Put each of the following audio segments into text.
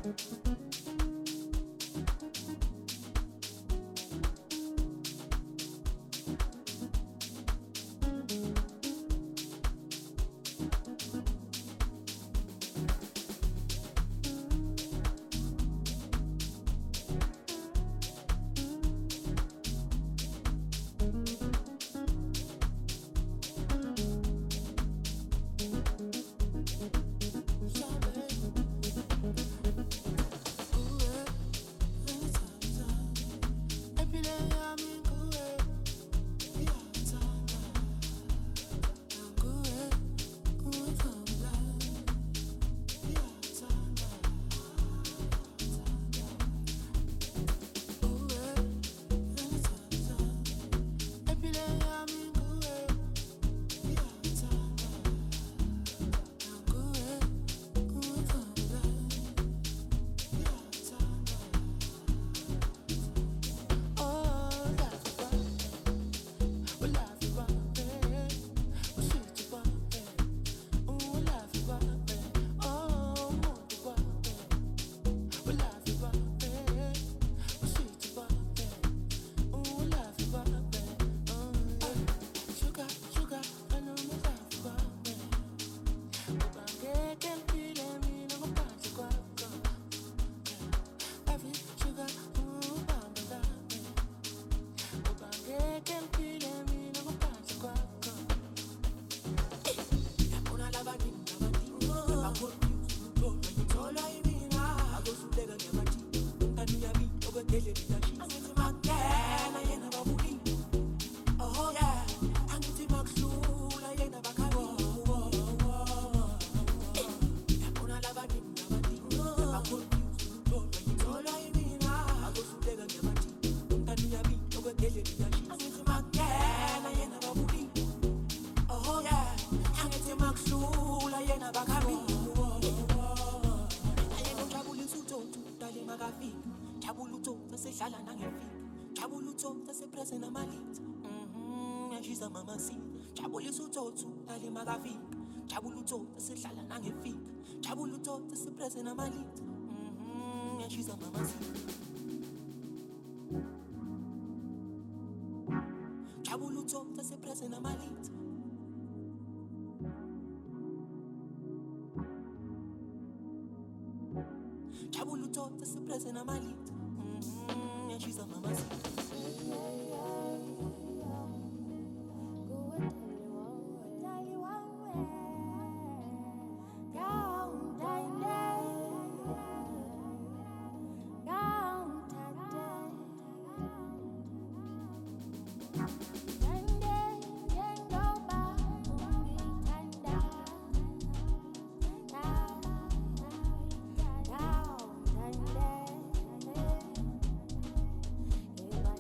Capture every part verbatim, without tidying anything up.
Bye.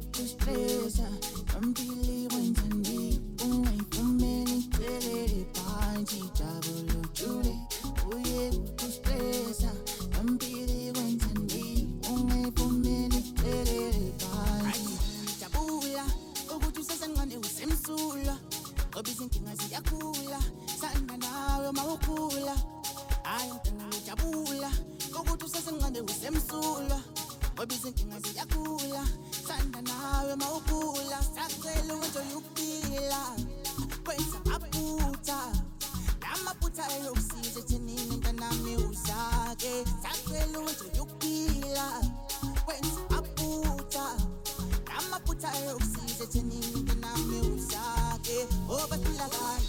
kustresa Nambili wenzani ungayifumeni iphelele phansi double ujule uye kustresa Nambili wenzani ungayifumeni iphelele phansi Jabula ukuthi usesencane usemsulwa ngoba izinkinga ziyakhula sanda nawe mawukhula hayi ngijabula ukuthi usesencane usemsulwa ngoba izinkinga ziyakhula sanda nawe mawukhula sacela wenze ukuphila kwenza amaphutha lamaphutha eyokusiza thenini mntanami usake sacela wenze ukuphila kwenza amaphutha lamaphutha eyokusiza thenini mntanami usake obaphila kahle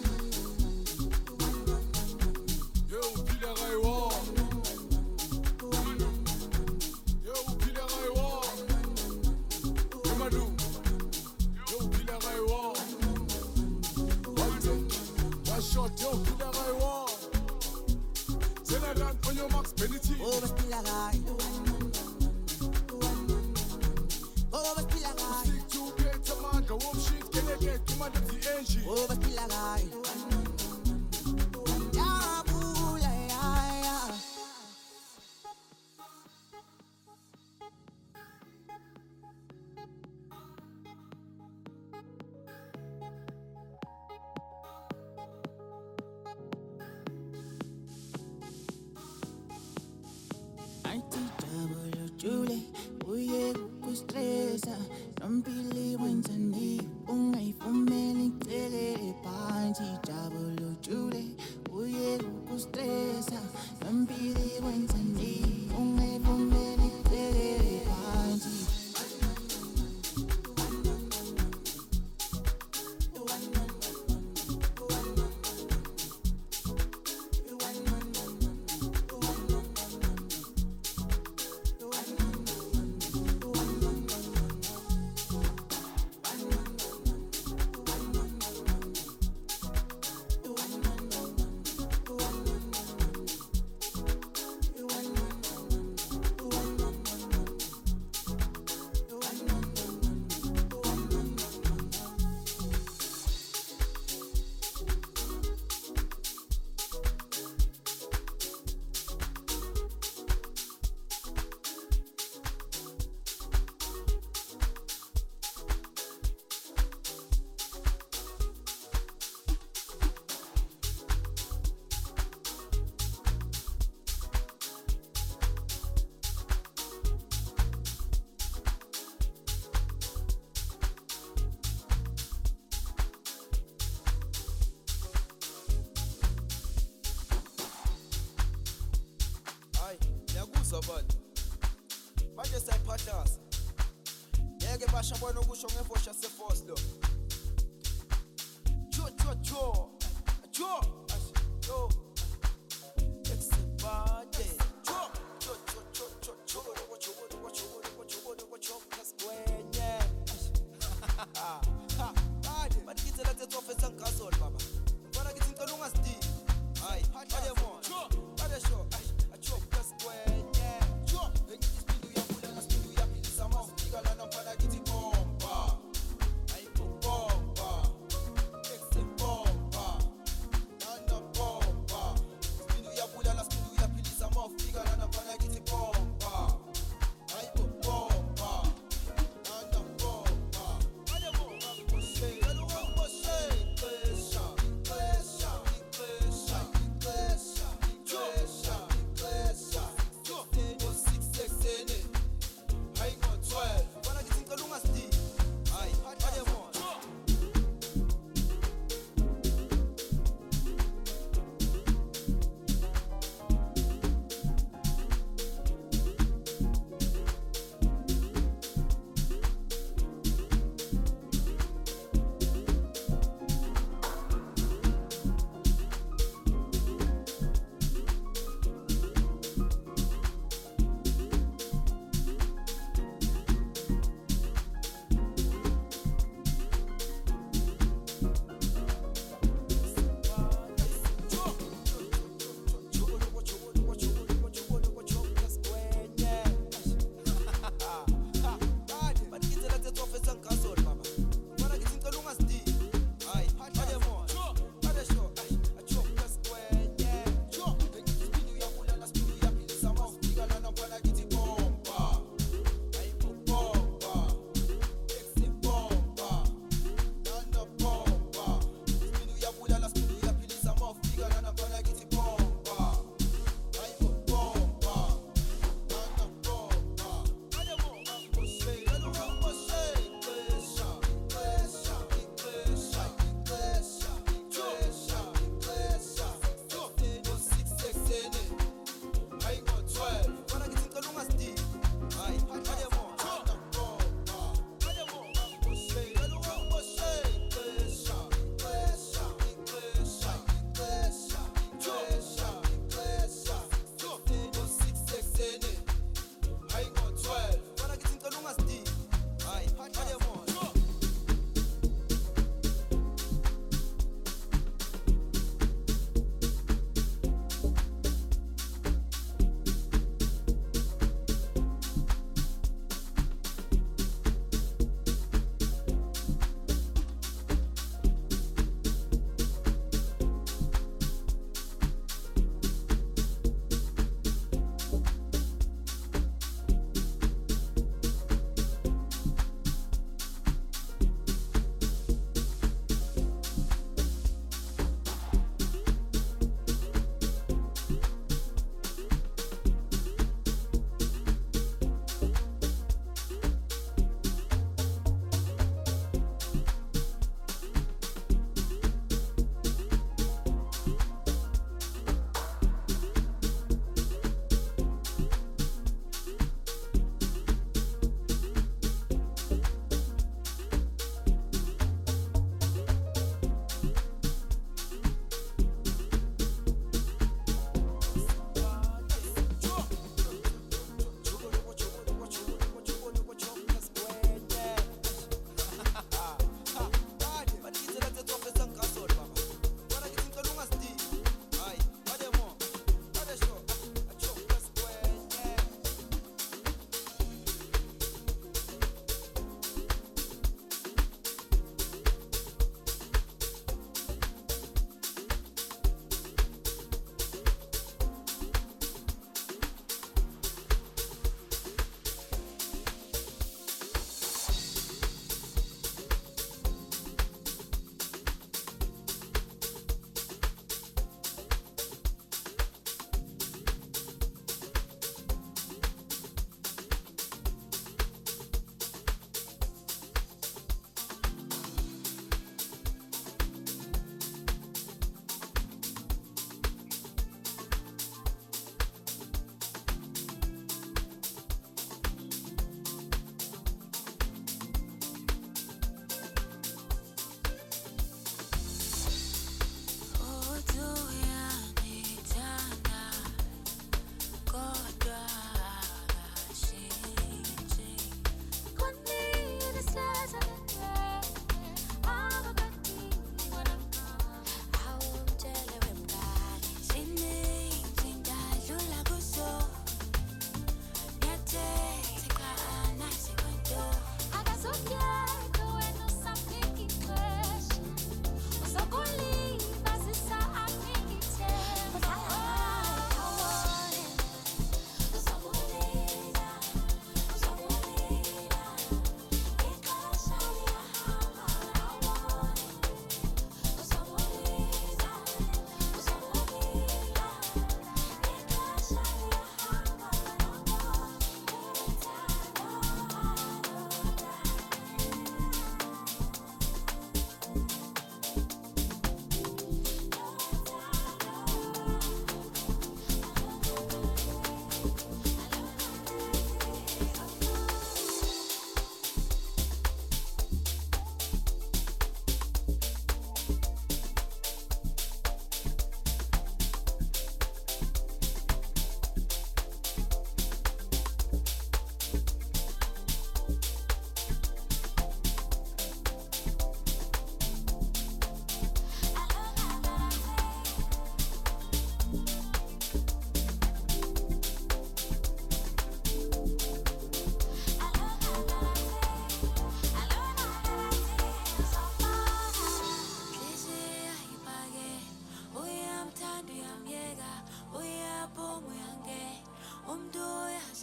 yo uphila kayiwa yo uphila kayiwa emadu yo uphila kayiwa one shot yo uphila kayiwa sena run on your max penalty obaphila kahle obaphila kahle stick to get a man go up shit can I get to my the engine obaphila kahle jabula ya ya double ujule uye kustresa Nambili wenzani ungayifumeni iphelele phansi double ujule uye kustresa Nambili wenzani ungayifumeni iphelele phansi Manje sayiphahlasa ngeke basha bona ukusho ngefosha seforce lo cho cho cho cho yo exibade cho cho cho cho cho cho cho cho cho cho cho kaskwenye ha bade bathi la tsetso fetsa nkasol baba bona kithi ngicela ungasidi hayi bade mo cho bade sho ai cho kaskwenye cho ngicela uyabula ngasidu uyapilisa mawufika lana mfana kithi bomba ayipho bomba exibomba nana bomba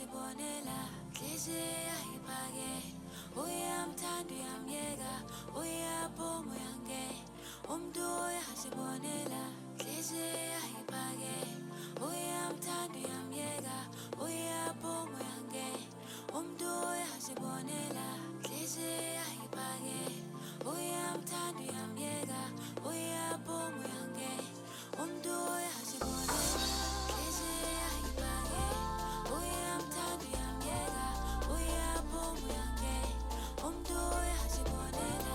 uyasibonela Hliziyo ayiphake uyamthanda uyamyeka uyaphuma uyange umuntu uyasibonela Hliziyo ayiphake uyamthanda uyamyeka uyaphuma uyange umuntu uyasibonela Hliziyo ayiphake uyamthanda uyamyeka uyaphuma uyange umuntu uyasibonela Hliziyo ayiphake uyamthanda uyamyeka uyaphuma uyange umuntu uyasibonela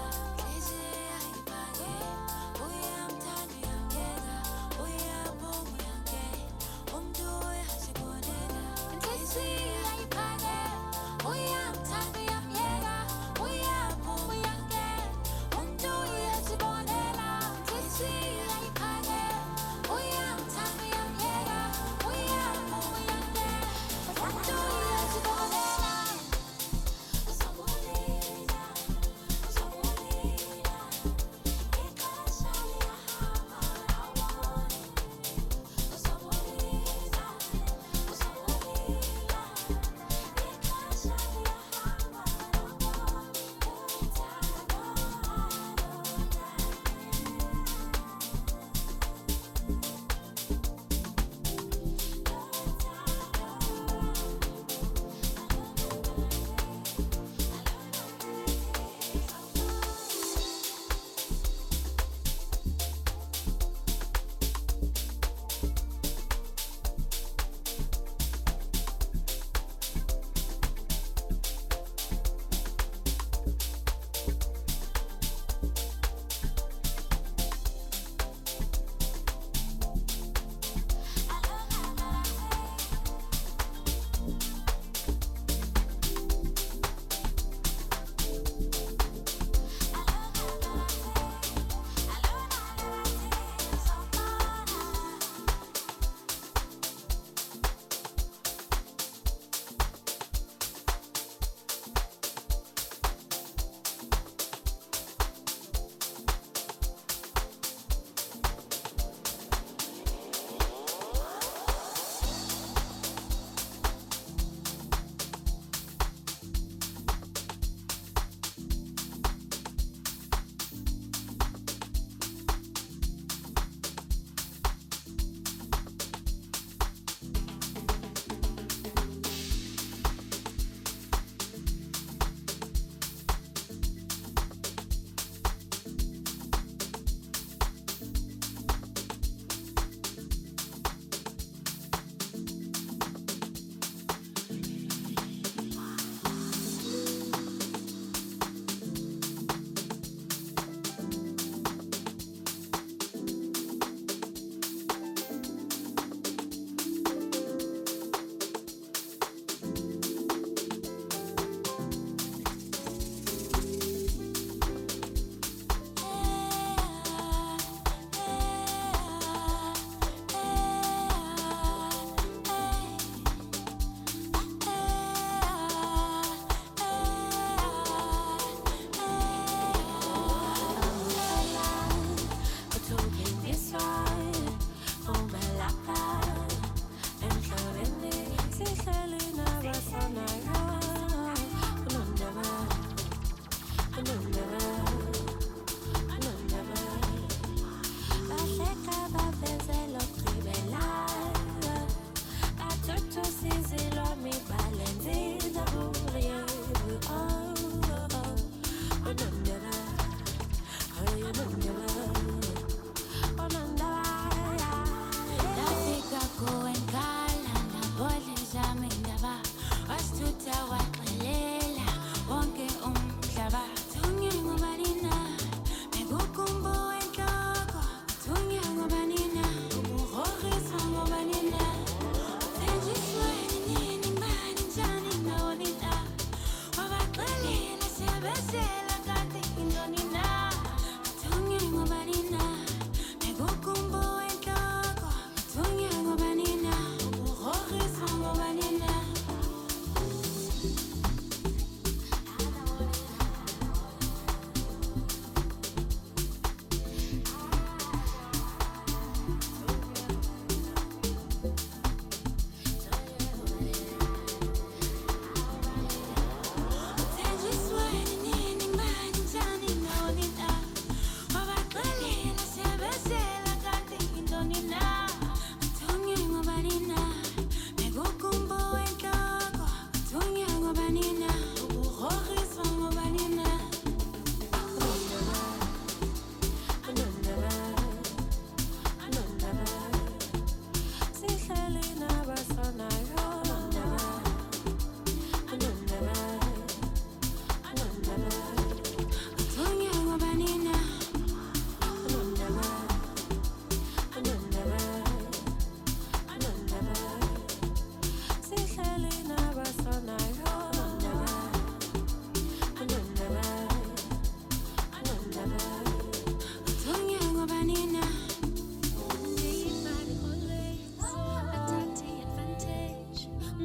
Hliziyo ayiphake uyamthanda uyamyeka uyaphuma uyange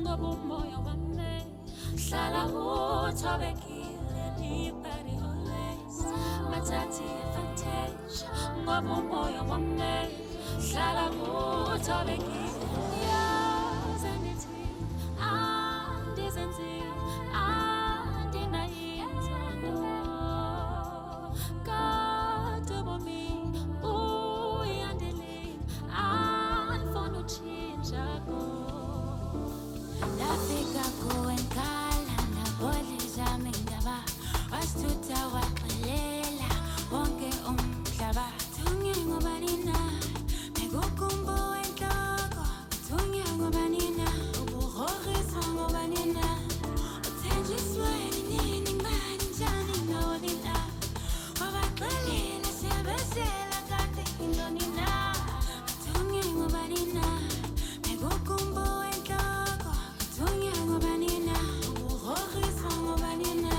ngoba umoya wami hlala uthobekile anybody always bathathi advantage ngoba umoya wami hlala uthobekile yazi nithi andizenzi andinayizano kade bomi uyandili andifuna utshintsha ko ndafika kuwe ngikhala ndaboleza mindaba wasithutha waxelela wonke umhlaba thunge ngoba nina bekukumbu enhloko thunge ngoba nina ubuhorisa ngoba nina uthenjiswe nini ngibani njani nonina wabaxelela sebezela kade indonina thunge ngoba nina bekukumbu enhloko thunge ngoba nina ubuhorisa ngoba nina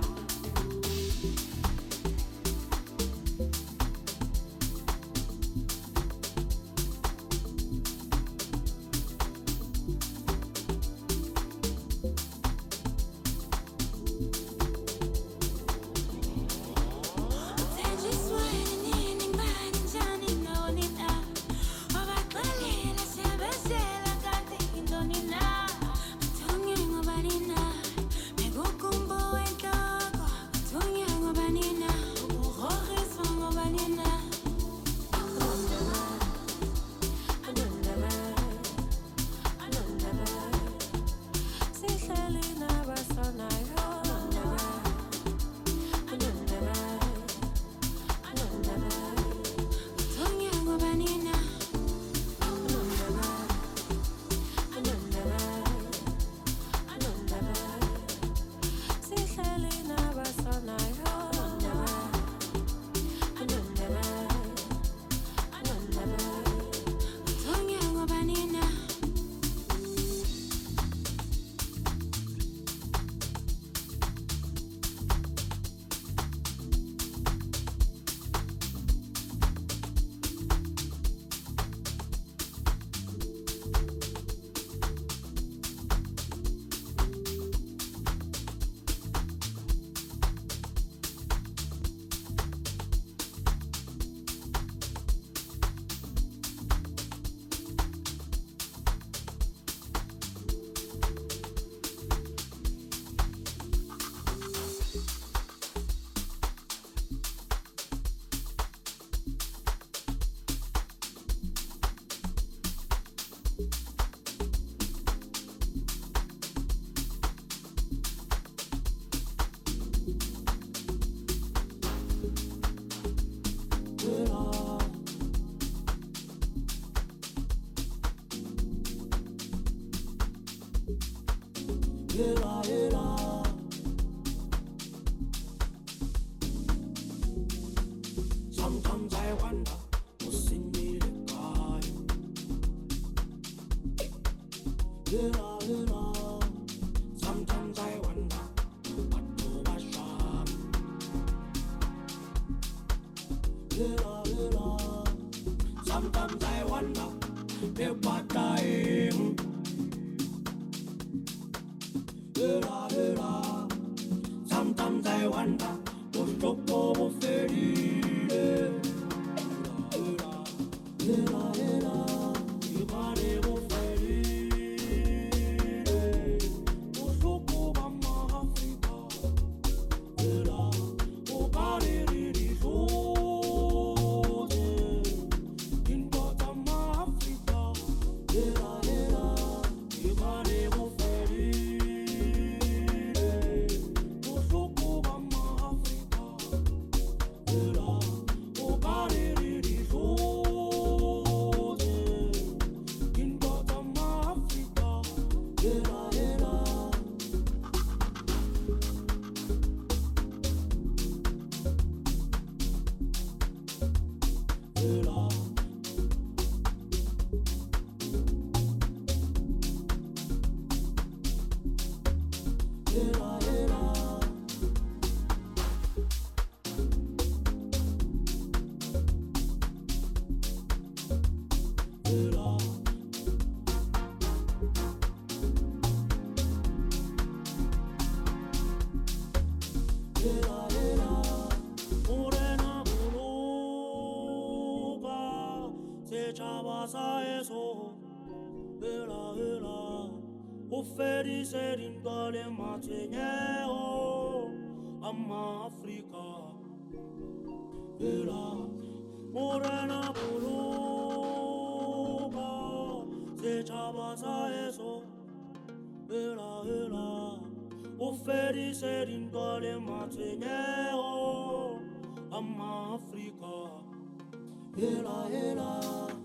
Sometimes I wonder what's in me to God. Yeah, yeah. Sometimes I wonder what to wash up. Yeah, yeah. Sometimes I wonder if I'm dying. Yeah, yeah. Sometimes I wonder what's the problem fading. uferise ringole matwenyeo ama Afrika ela morena buluka se chabasa eso ela ela uferise ringole matwenyeo ama Afrika ela ela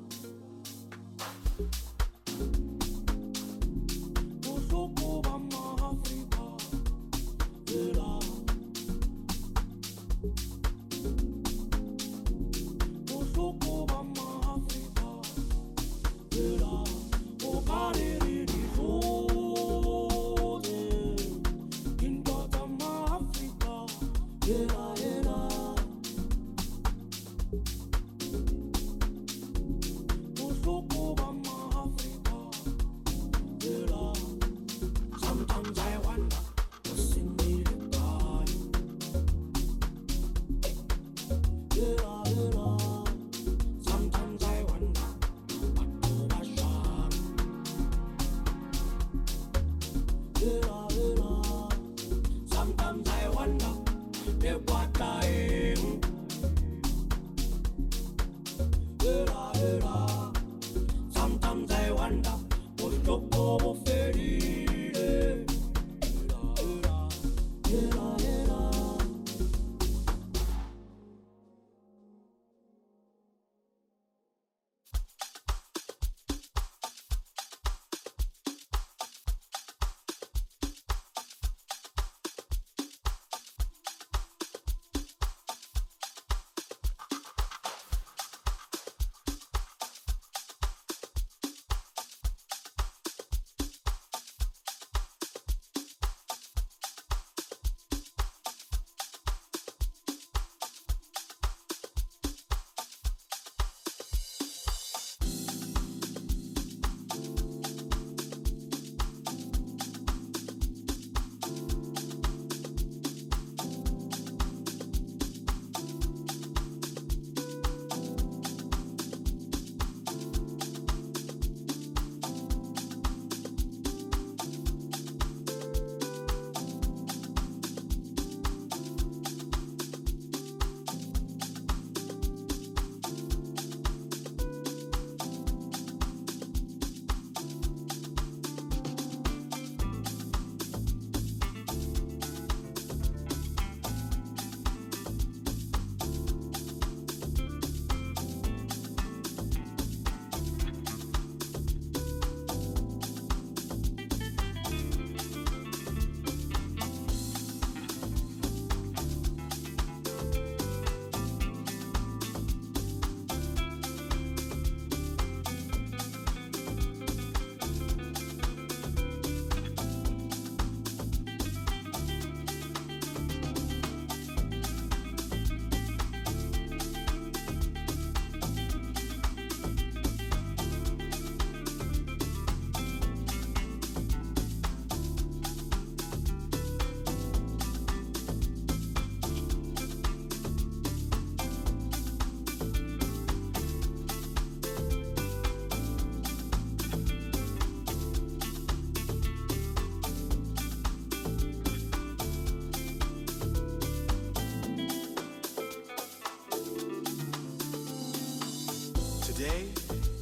Today,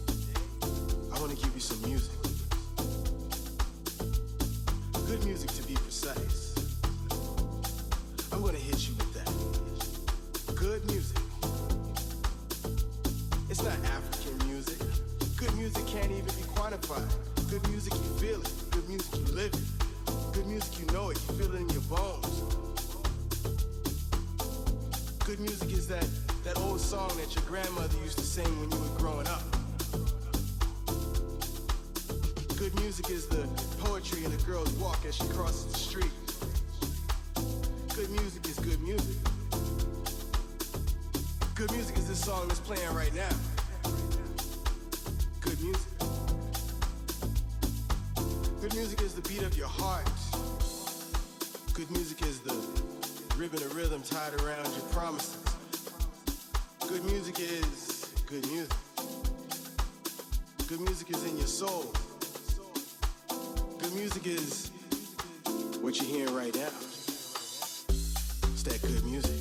I want to give you some music. Good music, to be precise. I'm going to hit you with that. Good music. It's not African music. Good music can't even be quantified. Good music, you feel it. Good music, you live it. Good music, you know it. You feel it in your bones. Good music is that, that old song that your grandmother used to sing when you were growing up. Good music is the poetry in a girl's walk as she crosses the street. Good music is good music. Good music is this song that's playing right now. Good music. Good music is the beat of your heart. Good music is the ribbon of rhythm tied around your promises. Good music is good music. Good music is in your soul. Good good music is what you're hearing right now. It's that good music.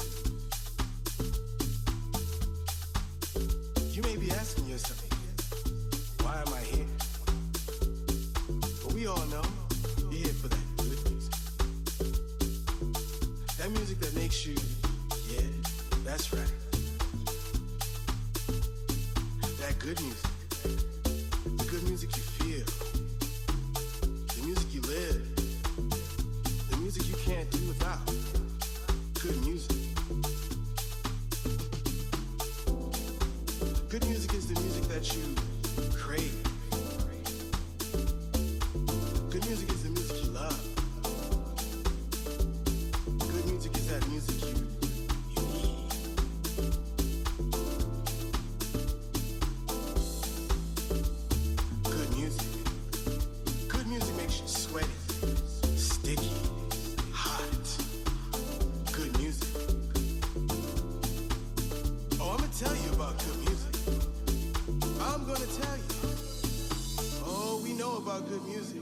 You may be asking yourself, why am I here? But we all know you're here for that good music. That music that makes you, yeah, that's right. That good music. The good music you feel. The music you live. The music you can't do without. Good music. Good music is the music that you crave. Good music is the music you love. Good music is that music you, you need. Good music. Good music makes you sweaty, sticky, hot. Good music. Oh, I'm gonna tell you about good music. I'm gonna tell you. Oh, we know about good music.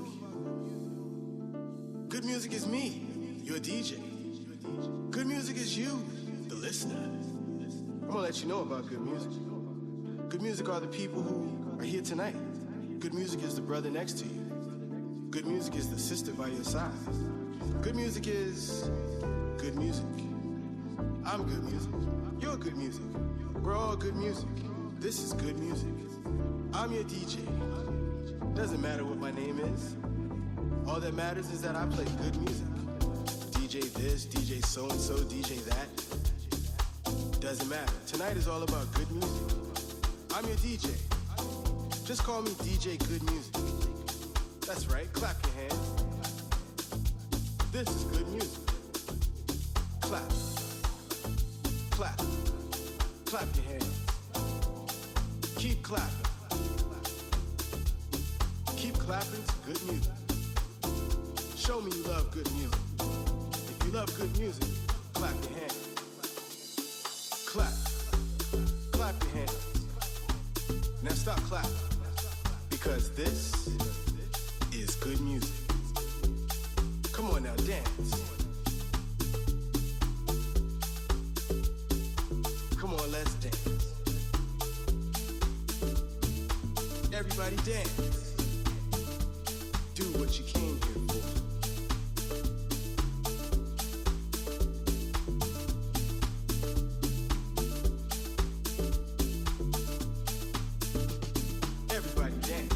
Good music is me, your D J. Good music is you, the listener. I'm gonna let you know about good music. Good music are the people who are here tonight. Good music is the brother next to you. Good music is the sister by your side. Good music is good music. I'm good music. You're good music. We're all good music. This is good music. I'm your D J. Doesn't matter what my name is. All that matters is that I play good music. D J this, D J so-and-so, D J that. Doesn't matter. Tonight is all about good music. I'm your D J. Just call me D J Good Music. That's right, clap your hands. This is good music. Clap. Clap. Clap your hands. Keep clapping. Keep clapping to good music. Show me you love good music. If you love good music, clap your hands. Clap. Clap your hands. Now stop clapping. Because this is good music. Come on now, dance. Come on, let's dance. Everybody dance. Do what you came here for. Everybody dance.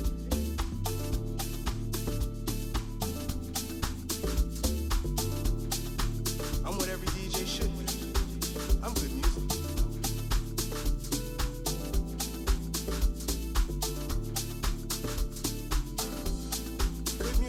I'm what every D J should be. I'm good music. Good music.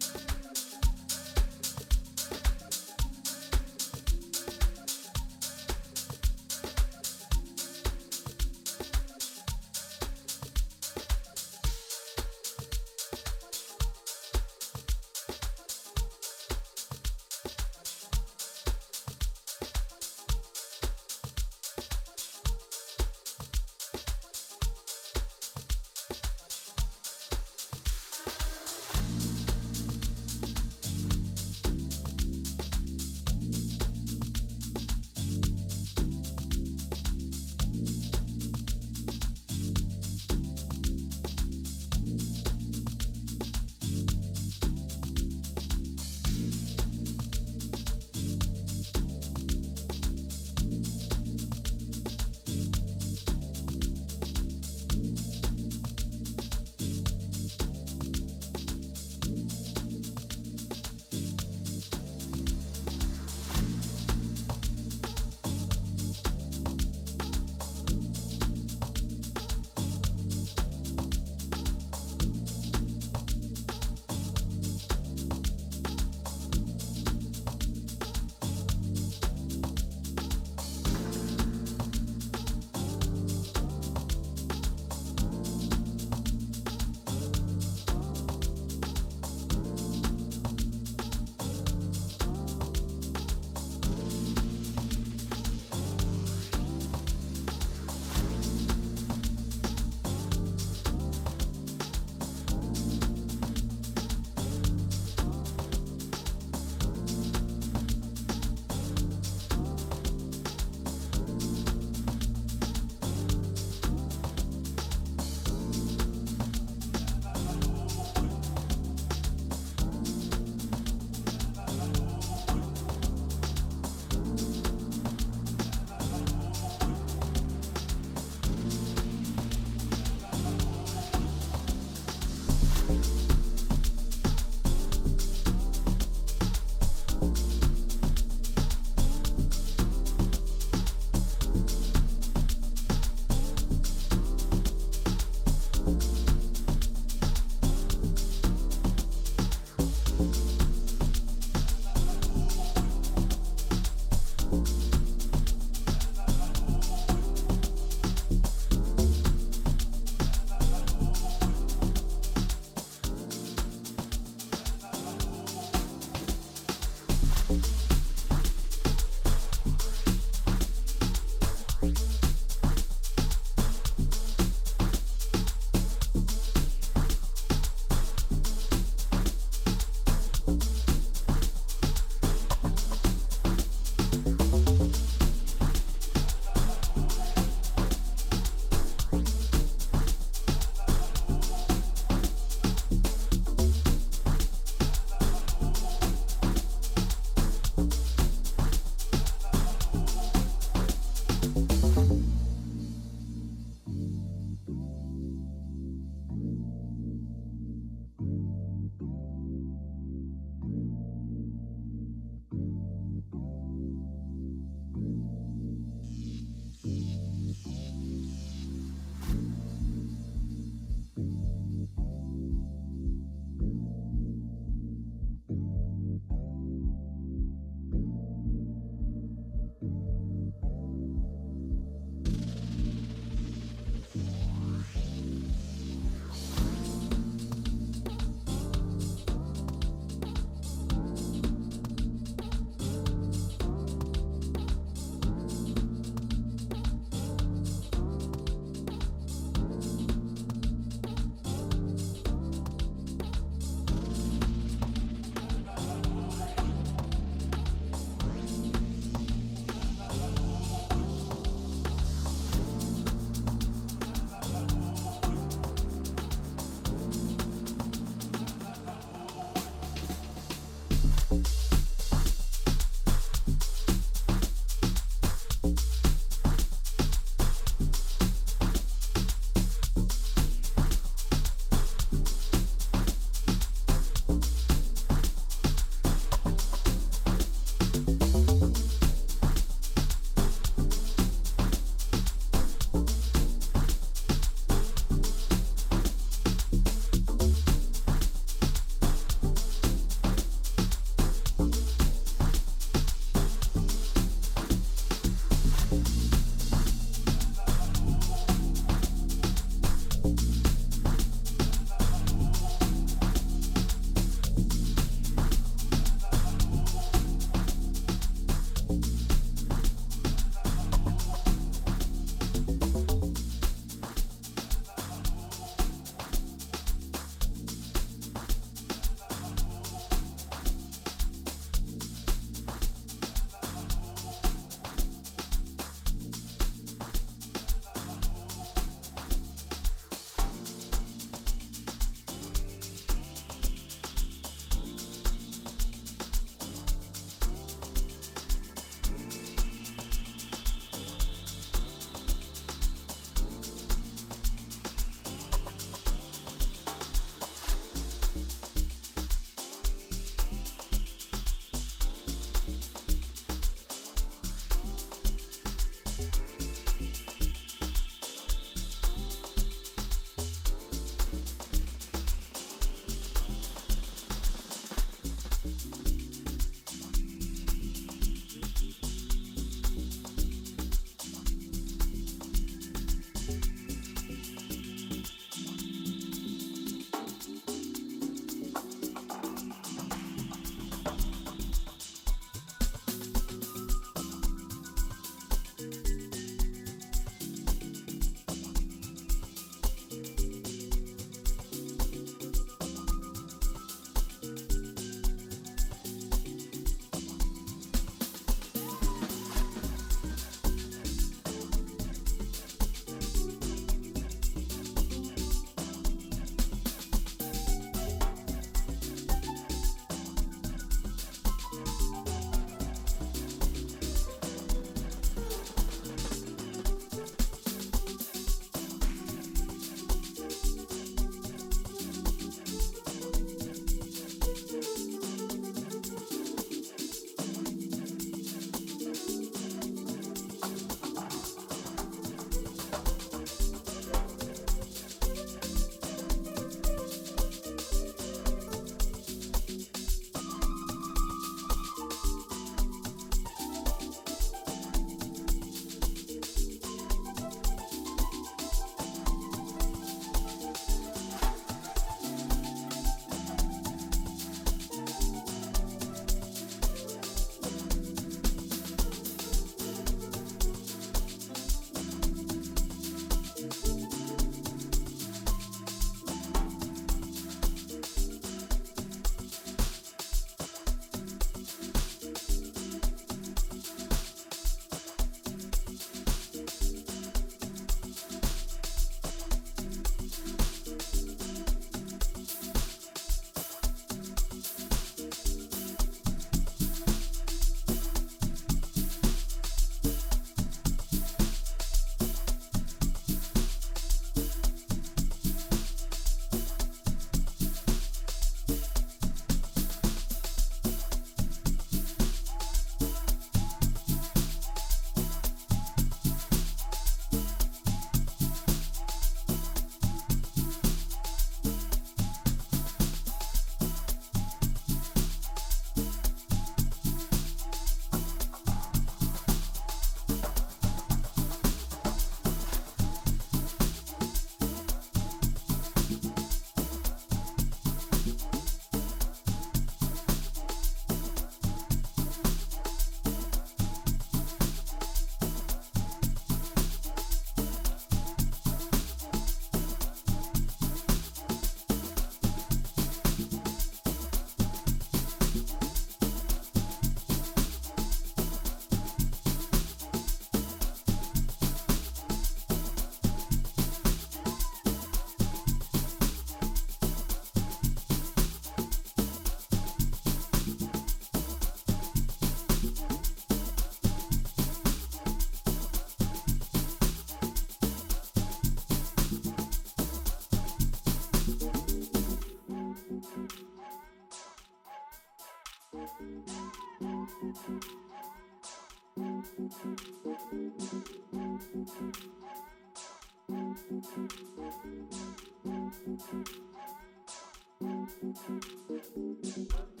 One,